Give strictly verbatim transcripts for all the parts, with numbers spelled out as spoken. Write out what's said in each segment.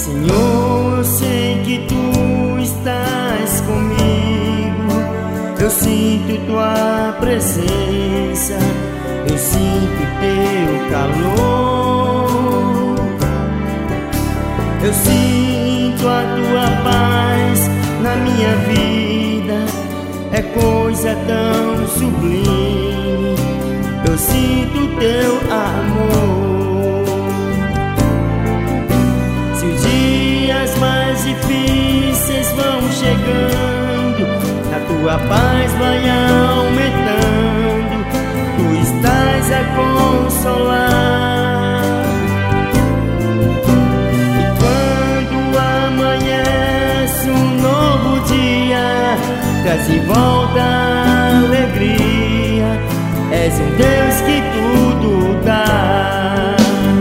Senhor, eu sei que Tu estás comigo. Eu sinto Tua presença, eu sinto Teu calor. Eu sinto a Tua paz na minha vida, é coisa tão sublime. Eu sinto Teu amor. Se os dias mais difíceis vão chegando, a Tua paz vai aumentando, Tu estás a consolar. E quando amanhece um novo dia, traz de volta a alegria. És um Deus que tudo dá.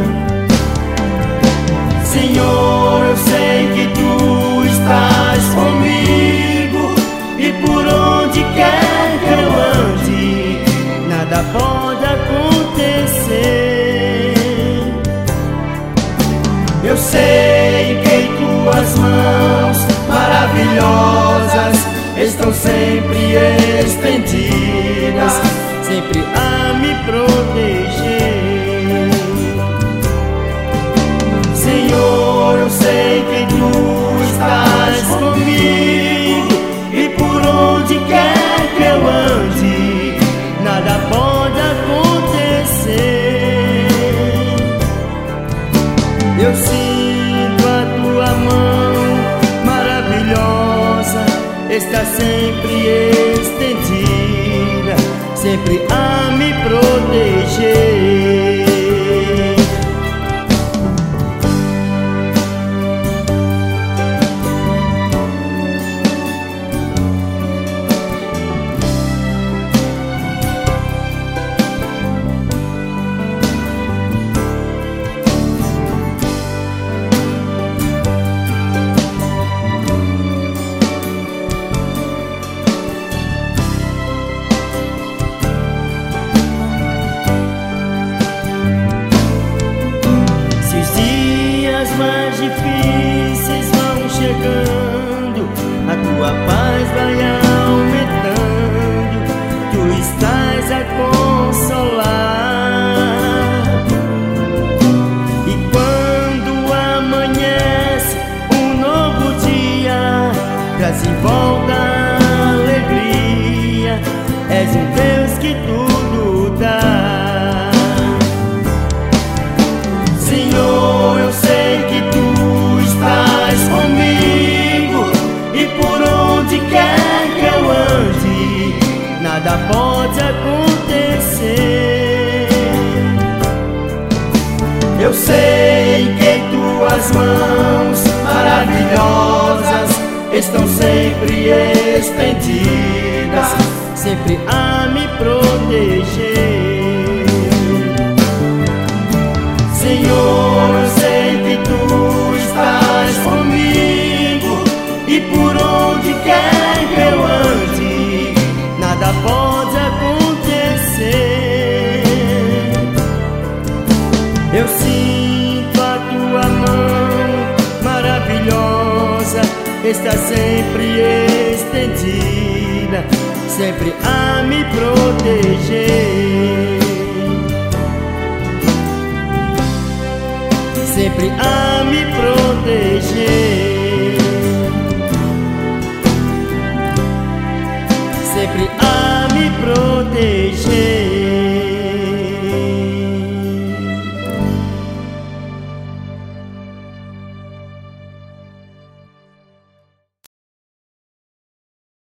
Senhor, eu sei que Tu estás comigo, e por onde quer que eu ande, nada pode acontecer. Eu sei que em Tuas mãos maravilhosas estão sempre estendidas, sempre a me proteger. Senhor, eu sei que Tu estás comigo, e por onde quer que eu ande, nada pode acontecer. Eu sinto a Tua mão maravilhosa, está sempre estendida, sempre a me proteger. Mais difíceis vão chegando, a Tua paz vai aumentando, Tu estás a consolar. E quando amanhece um novo dia, traz de volta a alegria. És um Deus que tudo dá. Senhor, eu sei que Tu estás comigo, e por onde quer que eu ande, nada pode acontecer. Eu sei que em Tuas mãos maravilhosas estão sempre estendidas, sempre a me proteger. Senhor, eu sei que Tu estás comigo, e por onde quer que eu ande, nada pode acontecer. Eu sinto a Tua mão maravilhosa, está sempre estendida, sempre a me proteger. Sempre a me proteger, sempre a me proteger.